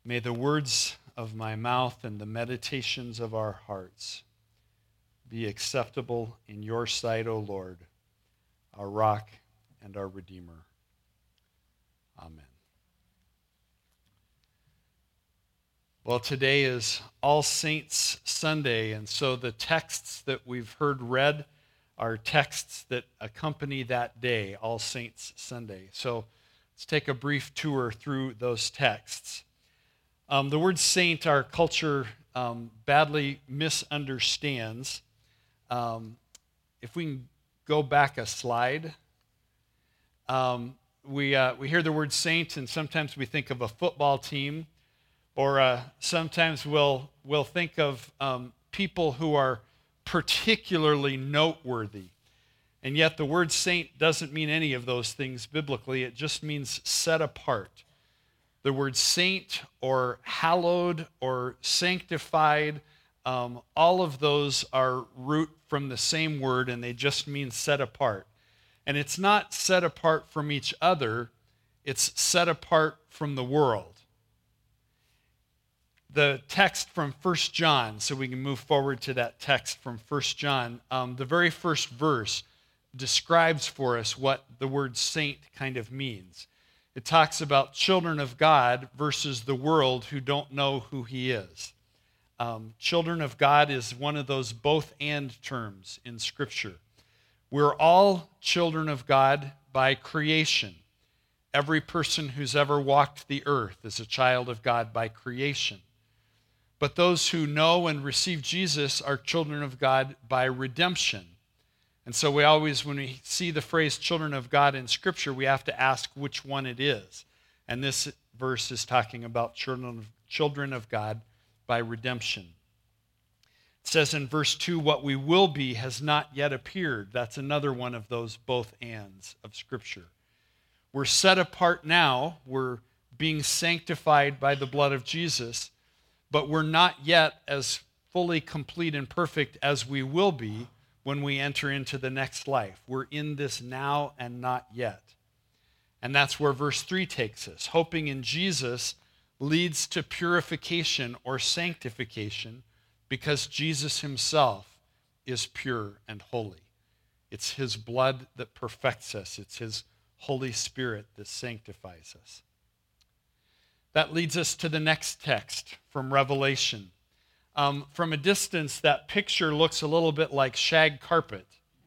May the words of my mouth and the meditations of our hearts be acceptable in your sight, O Lord, our rock and our Redeemer. Amen. Well, today is All Saints Sunday, and so the texts that we've heard read are texts that accompany that day, All Saints Sunday. So let's take a brief tour through those texts. The word saint, our culture badly misunderstands. If we can go back a slide, we hear the word saint, and sometimes we think of a football team, or sometimes we'll think of people who are particularly noteworthy. And yet the word saint doesn't mean any of those things biblically. It just means set apart. The word saint or hallowed or sanctified, all of those are root from the same word, and they just mean set apart. And it's not set apart from each other, it's set apart from the world. The text from 1 John, so we can move forward to that text from 1 John, the very first verse describes for us what the word saint kind of means. It talks about children of God versus the world who don't know who he is. Children of God is one of those both and terms in Scripture. We're all children of God by creation. Every person who's ever walked the earth is a child of God by creation. But those who know and receive Jesus are children of God by redemption. And so we always, when we see the phrase children of God in Scripture, we have to ask which one it is. And this verse is talking about children of God by redemption. It says in verse 2, what we will be has not yet appeared. That's another one of those both ands of Scripture. We're set apart now. We're being sanctified by the blood of Jesus, but we're not yet as fully complete and perfect as we will be when we enter into the next life. We're in this now and not yet. And that's where verse 3 takes us. Hoping in Jesus leads to purification or sanctification because Jesus himself is pure and holy. It's his blood that perfects us. It's his Holy Spirit that sanctifies us. That leads us to the next text from Revelation. From a distance, that picture looks a little bit like shag carpet.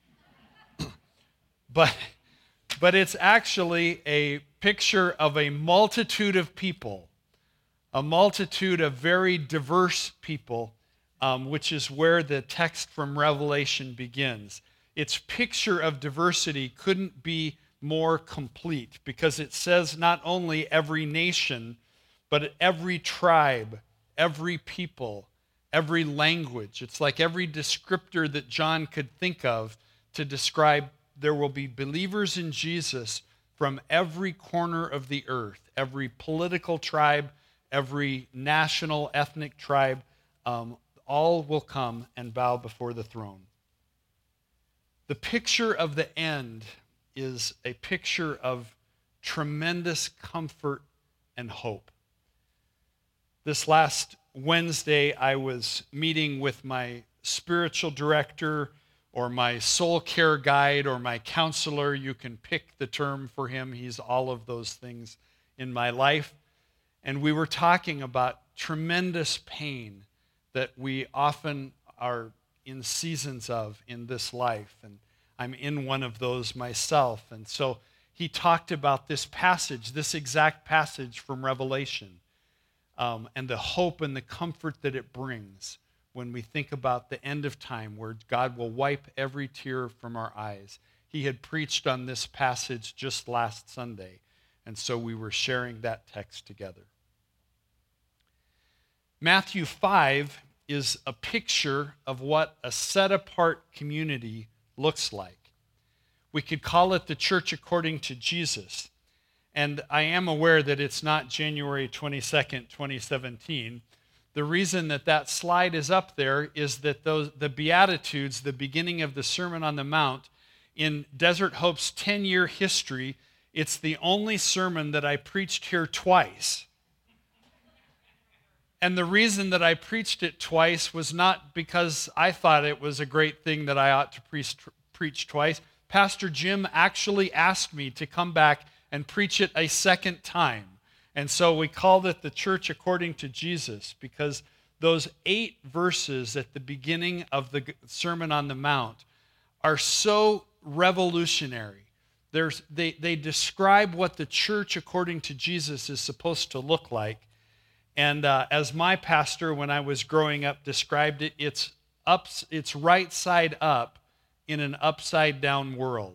but it's actually a picture of a multitude of people, a multitude of very diverse people, which is where the text from Revelation begins. Its picture of diversity couldn't be more complete because it says not only every nation, but every tribe, every people, every language. It's like every descriptor that John could think of to describe there will be believers in Jesus from every corner of the earth, every political tribe, every national, ethnic tribe, all will come and bow before the throne. The picture of the end is a picture of tremendous comfort and hope. This last Wednesday, I was meeting with my spiritual director or my soul care guide or my counselor. You can pick the term for him. He's all of those things in my life. And we were talking about tremendous pain that we often are in seasons of in this life. And I'm in one of those myself. And so he talked about this passage, this exact passage from Revelation. And the hope and the comfort that it brings when we think about the end of time where God will wipe every tear from our eyes. He had preached on this passage just last Sunday, and so we were sharing that text together. Matthew 5 is a picture of what a set-apart community looks like. We could call it the church according to Jesus. And I am aware that it's not January 22nd, 2017. The reason that slide is up there is that the Beatitudes, the beginning of the Sermon on the Mount, in Desert Hope's 10-year history, it's the only sermon that I preached here twice. And the reason that I preached it twice was not because I thought it was a great thing that I ought to preach twice. Pastor Jim actually asked me to come back and preach it a second time. And so we called it the Church According to Jesus, because those 8 verses at the beginning of the Sermon on the Mount are so revolutionary. They describe what the church according to Jesus is supposed to look like. And as my pastor, when I was growing up, described it, it's right side up in an upside down world.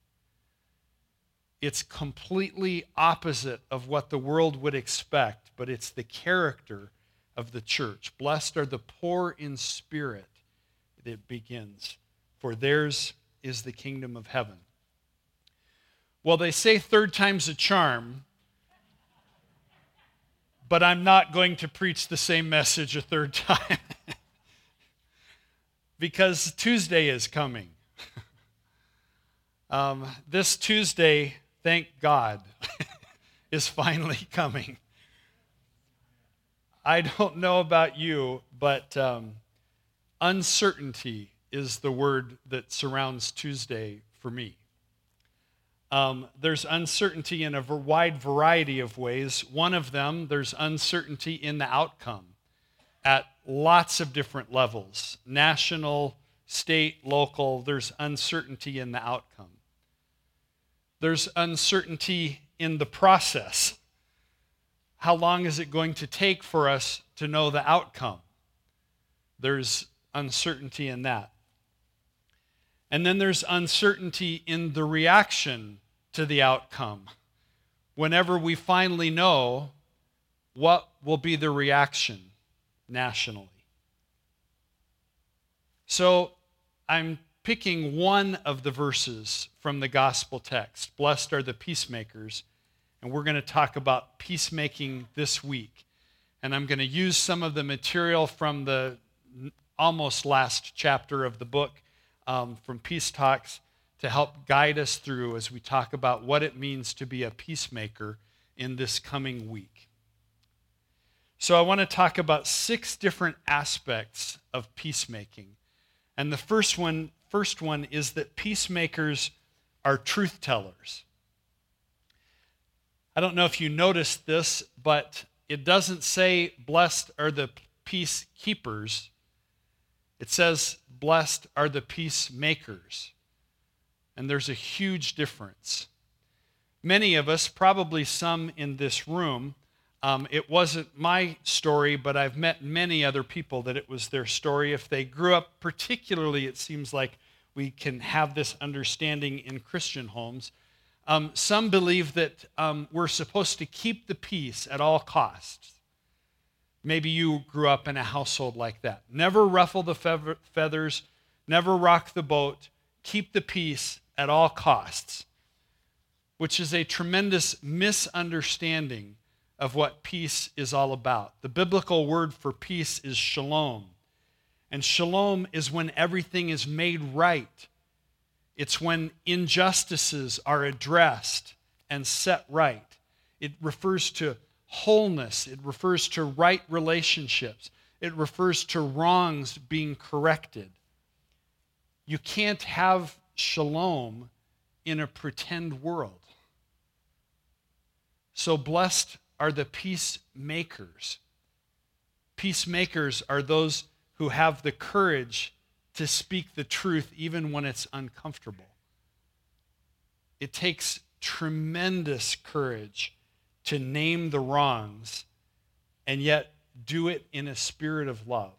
It's completely opposite of what the world would expect, but it's the character of the church. Blessed are the poor in spirit, it begins, for theirs is the kingdom of heaven. Well, they say third time's a charm, but I'm not going to preach the same message a third time because Tuesday is coming. This Tuesday, thank God, is finally coming. I don't know about you, but uncertainty is the word that surrounds Tuesday for me. There's uncertainty in a wide variety of ways. One of them, there's uncertainty in the outcome at lots of different levels. National, state, local, there's uncertainty in the outcome. There's uncertainty in the process. How long is it going to take for us to know the outcome? There's uncertainty in that. And then there's uncertainty in the reaction to the outcome. Whenever we finally know, what will be the reaction nationally? So I'm picking one of the verses from the gospel text. Blessed are the peacemakers. And we're going to talk about peacemaking this week. And I'm going to use some of the material from the almost last chapter of the book, from Peace Talks, to help guide us through as we talk about what it means to be a peacemaker in this coming week. So I want to talk about 6 different aspects of peacemaking. And the first one is that peacemakers are truth tellers. I don't know if you noticed this, but it doesn't say blessed are the peacekeepers. It says blessed are the peacemakers. And there's a huge difference. Many of us, probably some in this room, it wasn't my story, but I've met many other people that it was their story. If they grew up, particularly, it seems like we can have this understanding in Christian homes. Some believe that we're supposed to keep the peace at all costs. Maybe you grew up in a household like that. Never ruffle the feathers, never rock the boat, keep the peace at all costs, which is a tremendous misunderstanding of what peace is all about. The biblical word for peace is shalom. And shalom is when everything is made right. It's when injustices are addressed and set right. It refers to wholeness. It refers to right relationships. It refers to wrongs being corrected. You can't have shalom in a pretend world. So blessed are the peacemakers. Peacemakers are those who have the courage to speak the truth even when it's uncomfortable. It takes tremendous courage to name the wrongs and yet do it in a spirit of love.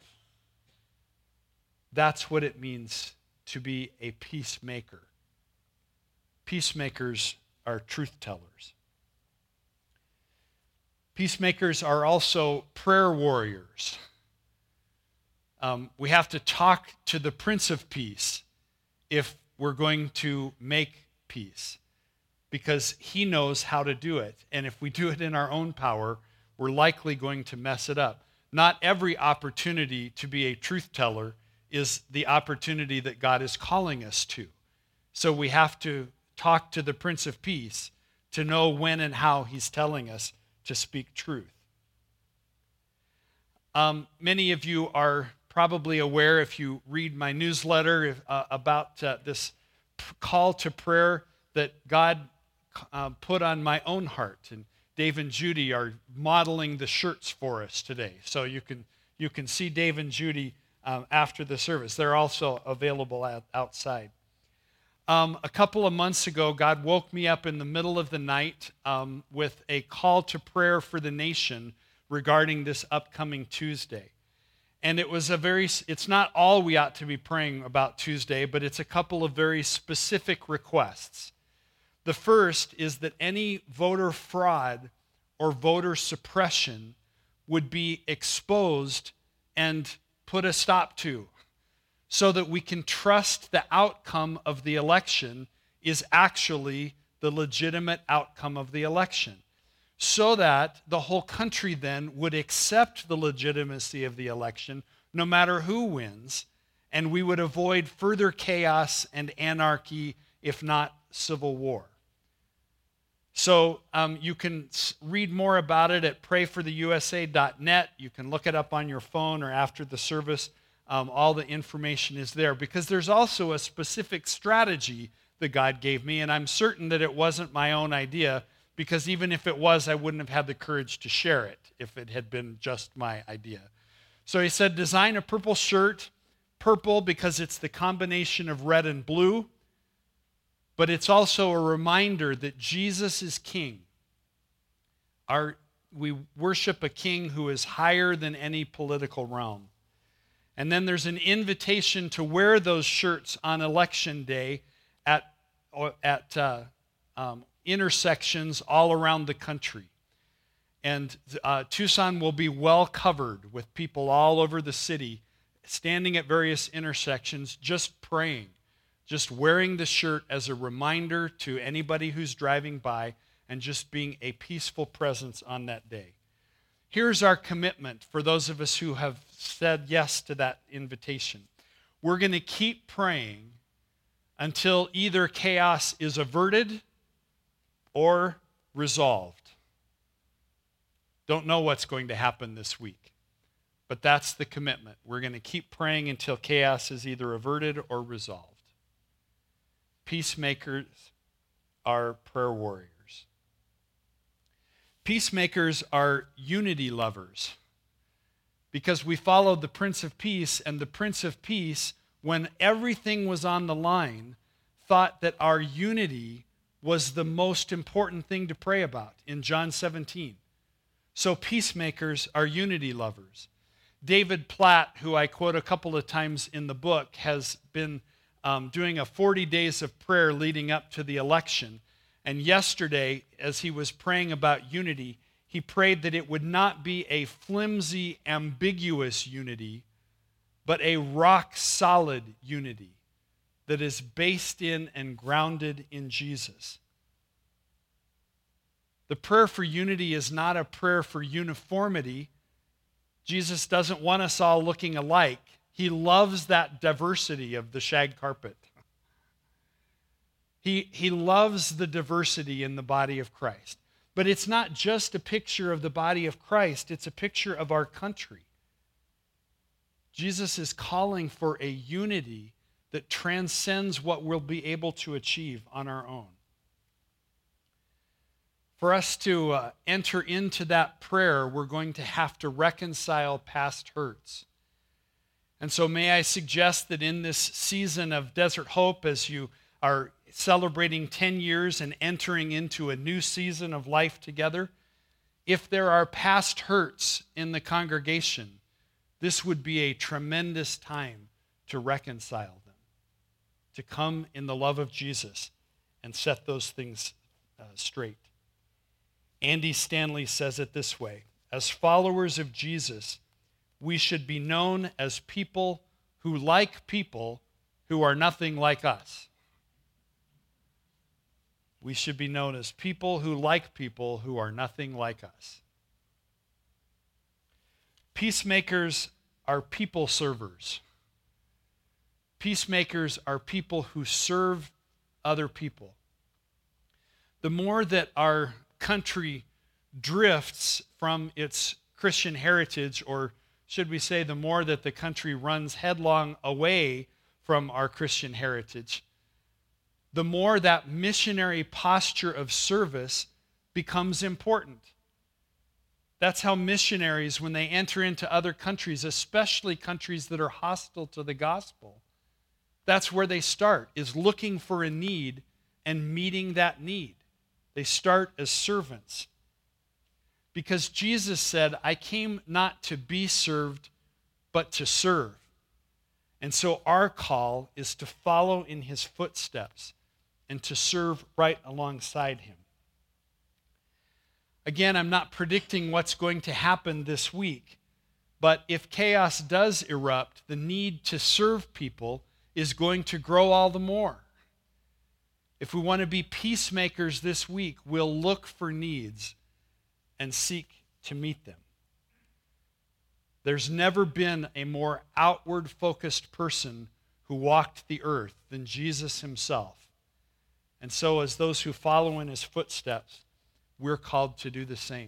That's what it means to be a peacemaker. Peacemakers are truth tellers. Peacemakers are also prayer warriors. We have to talk to the Prince of Peace if we're going to make peace, because he knows how to do it. And if we do it in our own power, we're likely going to mess it up. Not every opportunity to be a truth teller is the opportunity that God is calling us to. So we have to talk to the Prince of Peace to know when and how he's telling us to speak truth. Many of you are probably aware, if you read my newsletter, about this call to prayer that God put on my own heart. And Dave and Judy are modeling the shirts for us today. So you can see Dave and Judy after the service. They're also available outside. A couple of months ago, God woke me up in the middle of the night with a call to prayer for the nation regarding this upcoming Tuesday. And it's not all we ought to be praying about Tuesday, but it's a couple of very specific requests. The first is that any voter fraud or voter suppression would be exposed and put a stop to, so that we can trust the outcome of the election is actually the legitimate outcome of the election, so that the whole country then would accept the legitimacy of the election no matter who wins, and we would avoid further chaos and anarchy, if not civil war. So you can read more about it at prayfortheusa.net. You can look it up on your phone or after the service. All the information is there, because there's also a specific strategy that God gave me, and I'm certain that it wasn't my own idea, because even if it was, I wouldn't have had the courage to share it if it had been just my idea. So he said, design a purple shirt, purple because it's the combination of red and blue, but it's also a reminder that Jesus is king. We worship a king who is higher than any political realm. And then there's an invitation to wear those shirts on election day at intersections all around the country. And Tucson will be well covered with people all over the city, standing at various intersections, just praying, just wearing the shirt as a reminder to anybody who's driving by, and just being a peaceful presence on that day. Here's our commitment for those of us who have said yes to that invitation. We're going to keep praying until either chaos is averted or resolved. Don't know what's going to happen this week, but that's the commitment. We're going to keep praying until chaos is either averted or resolved. Peacemakers are prayer warriors. Peacemakers are unity lovers, because we followed the Prince of Peace, and the Prince of Peace, when everything was on the line, thought that our unity was the most important thing to pray about in John 17. So peacemakers are unity lovers. David Platt, who I quote a couple of times in the book, has been doing a 40 days of prayer leading up to the election. And yesterday, as he was praying about unity, he prayed that it would not be a flimsy, ambiguous unity, but a rock-solid unity that is based in and grounded in Jesus. The prayer for unity is not a prayer for uniformity. Jesus doesn't want us all looking alike. He loves that diversity of the shag carpet. He loves the diversity in the body of Christ. But it's not just a picture of the body of Christ, it's a picture of our country. Jesus is calling for a unity that transcends what we'll be able to achieve on our own. For us to enter into that prayer, we're going to have to reconcile past hurts. And so may I suggest that in this season of Desert Hope, as you are celebrating 10 years and entering into a new season of life together, if there are past hurts in the congregation, this would be a tremendous time to reconcile them, to come in the love of Jesus and set those things straight. Andy Stanley says it this way: as followers of Jesus, we should be known as people who like people who are nothing like us. We should be known as people who like people who are nothing like us. Peacemakers are people servers. Peacemakers are people who serve other people. The more that our country drifts from its Christian heritage or should we say, the more that the country runs headlong away from our Christian heritage, the more that missionary posture of service becomes important. That's how missionaries, when they enter into other countries, especially countries that are hostile to the gospel, that's where they start, is looking for a need and meeting that need. They start as servants. Because Jesus said, I came not to be served, but to serve. And so our call is to follow in his footsteps and to serve right alongside him. Again, I'm not predicting what's going to happen this week, but if chaos does erupt, the need to serve people is going to grow all the more. If we want to be peacemakers this week, we'll look for needs and seek to meet them. There's never been a more outward-focused person who walked the earth than Jesus himself. And so as those who follow in his footsteps, we're called to do the same.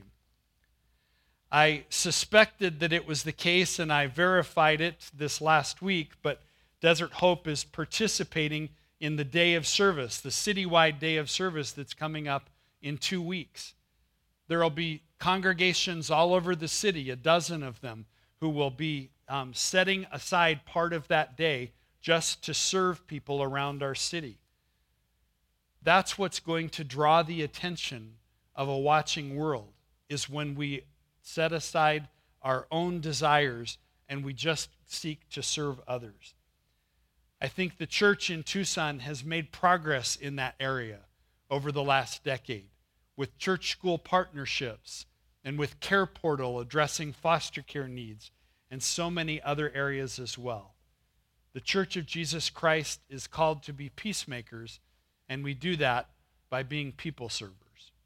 I suspected that it was the case, and I verified it this last week, but Desert Hope is participating in the day of service, the citywide day of service that's coming up in 2 weeks. There will be congregations all over the city, a dozen of them, who will be setting aside part of that day just to serve people around our city. That's what's going to draw the attention of a watching world, is when we set aside our own desires and we just seek to serve others. I think the church in Tucson has made progress in that area over the last decade, with church school partnerships and with Care Portal addressing foster care needs and so many other areas as well. The Church of Jesus Christ is called to be peacemakers, and we do that by being people servers.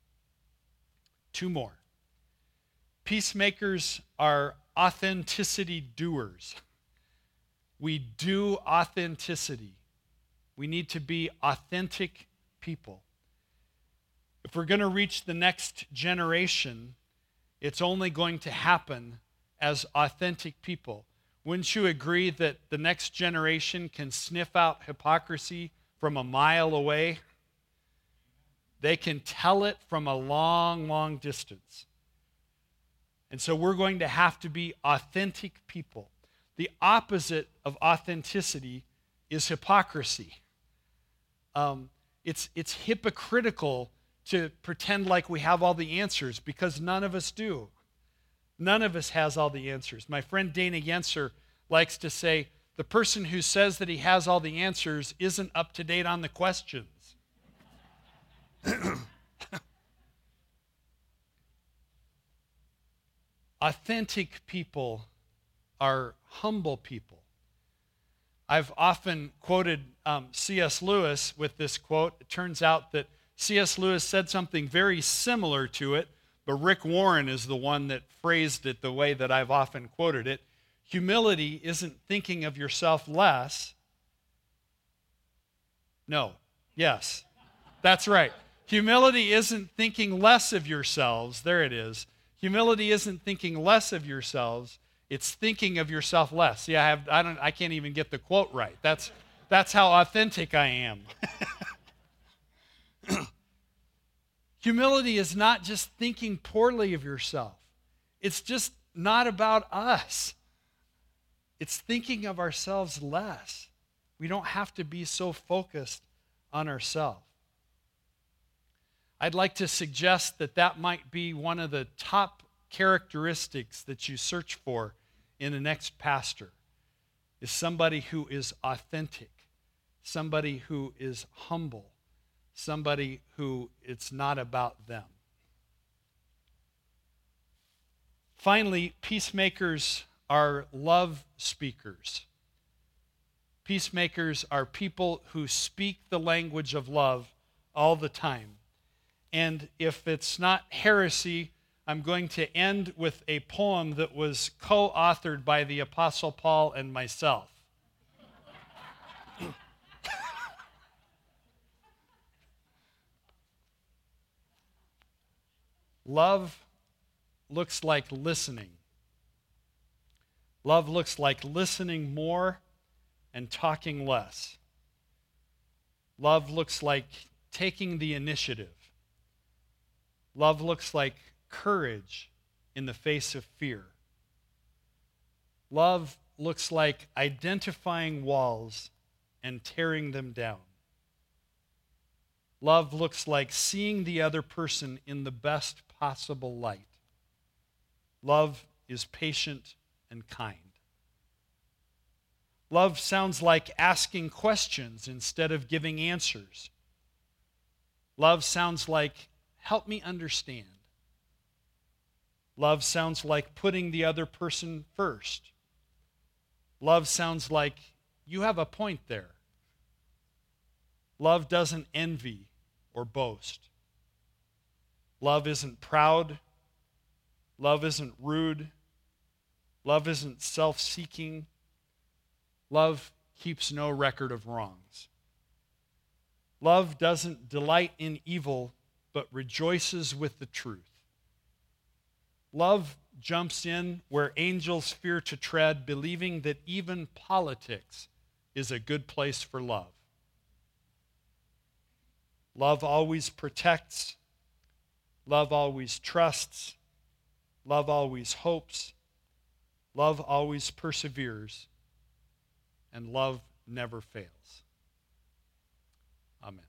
2 more. Peacemakers are authenticity doers. We do authenticity. We need to be authentic people. If we're going to reach the next generation, it's only going to happen as authentic people. Wouldn't you agree that the next generation can sniff out hypocrisy from a mile away? They can tell it from a long, long distance. And so we're going to have to be authentic people. The opposite of authenticity is hypocrisy. It's hypocritical to pretend like we have all the answers, because none of us do. None of us has all the answers. My friend Dana Yenser likes to say, the person who says that he has all the answers isn't up to date on the questions. Authentic people are humble people. I've often quoted C.S. Lewis with this quote. It turns out that C.S. Lewis said something very similar to it, but Rick Warren is the one that phrased it the way that I've often quoted it. Humility isn't thinking of yourself less. No. Yes. That's right. Humility isn't thinking less of yourselves. There it is. Humility isn't thinking less of yourselves. It's thinking of yourself less. See, I can't even get the quote right. That's how authentic I am. Humility is not just thinking poorly of yourself. It's just not about us. It's thinking of ourselves less. We don't have to be so focused on ourselves. I'd like to suggest that that might be one of the top characteristics that you search for in the next pastor, is somebody who is authentic, somebody who is humble, somebody who it's not about them. Finally, peacemakers are love speakers. Peacemakers are people who speak the language of love all the time. And if it's not heresy, I'm going to end with a poem that was co-authored by the Apostle Paul and myself. Love looks like listening. Love looks like listening more and talking less. Love looks like taking the initiative. Love looks like courage in the face of fear. Love looks like identifying walls and tearing them down. Love looks like seeing the other person in the best possible light. Love is patient and kind. Love sounds like asking questions instead of giving answers. Love sounds like, help me understand. Love sounds like putting the other person first. Love sounds like, you have a point there. Love doesn't envy or boast. Love isn't proud. Love isn't rude. Love isn't self-seeking. Love keeps no record of wrongs. Love doesn't delight in evil, but rejoices with the truth. Love jumps in where angels fear to tread, believing that even politics is a good place for love. Love always protects. Love always trusts. Love always hopes. Love always perseveres. And love never fails. Amen.